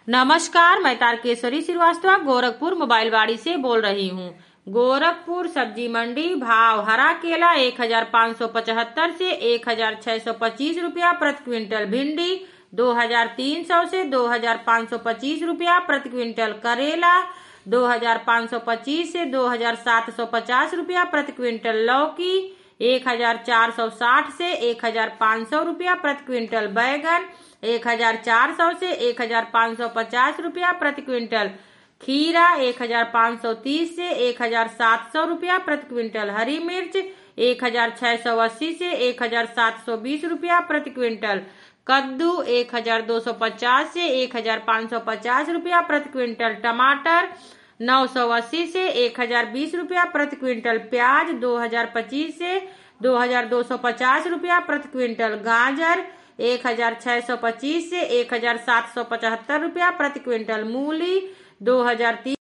नमस्कार, मैं तारकेश्वरी श्रीवास्तव गोरखपुर मोबाइल वाड़ी से बोल रही हूँ। गोरखपुर सब्जी मंडी भाव हरा केला 1575 से 1625 रुपया प्रति क्विंटल, भिंडी 2300 से 2525 रुपया प्रति क्विंटल, करेला 2525 से 2750 रुपया प्रति क्विंटल, लौकी 1460 से 1500 रुपया प्रति क्विंटल, बैगन 1400 से 1550 रुपया प्रति क्विंटल, खीरा 1530 से 1700 रुपया प्रति क्विंटल, हरी मिर्च 1680 से 1720 रुपया प्रति क्विंटल, कद्दू 1250 से 1550 रुपया प्रति क्विंटल, टमाटर 980 से 1020 रुपया प्रति क्विंटल, प्याज 2025 से 2250 रुपया प्रति क्विंटल, गाजर 1625 से 1775 रुपया प्रति क्विंटल, मूली 2030